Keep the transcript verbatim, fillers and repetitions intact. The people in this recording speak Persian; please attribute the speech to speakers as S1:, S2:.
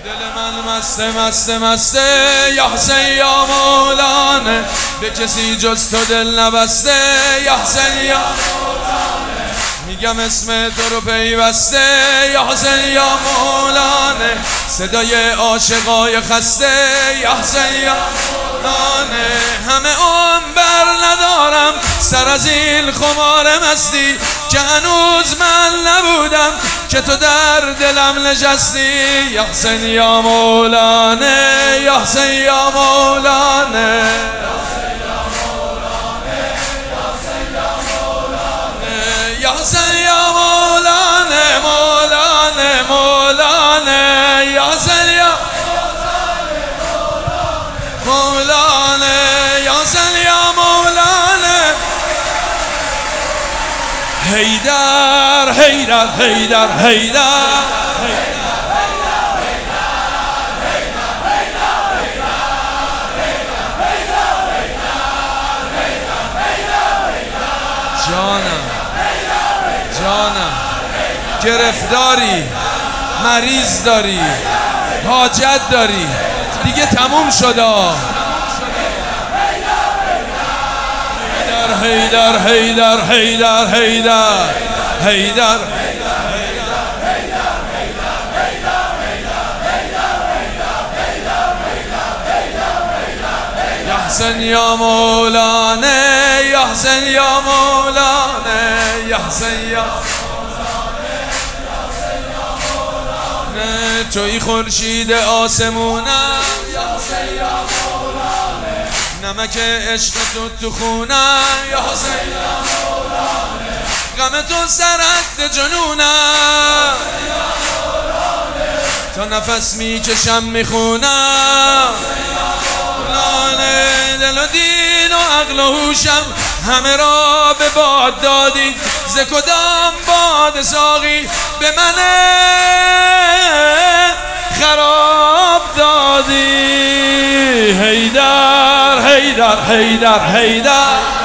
S1: دل من مسته مسته مسته یا حسین یا مولانا، به کسی جز تو دل نبسته یا حسین یا مولانا، میگم اسم تو رو پیوسته یا حسین یا مولانا، صدای عاشقای خسته یا حسین یا مولانا. همه عمر بر ندارم سر از این خمار مستی، که هنوز من نبودم که تو در دلم نشستی یا حسین یا مولانا، یا حسین یا مولانا، یا حسین یا مولانا، مولانا مولانا، یا حسین یا مولانا، یا حسین یا مولانا. حیدر حیدر حیدر حیدر جانم جانم، گرفتاری، مریض داری، حاجت داری، دیگه تموم شده. حیدر حیدر حیدر حیدر حیدر یا حسین یا مولانا، یا حسین یا مولانا، یا حسین یا مولانا. توی خورشید آسمونم یا حسین یا مولانا، نمک عشق تو تو خونم یا حسین یا مولانا، غم تو سرحد جنونم تا نفس میکشم میخونم. دل و دین و عقل و هوشم همه را به باد دادی، ز کدام باد ساقی به من خراب دادی. حیدر حیدر حیدر حیدر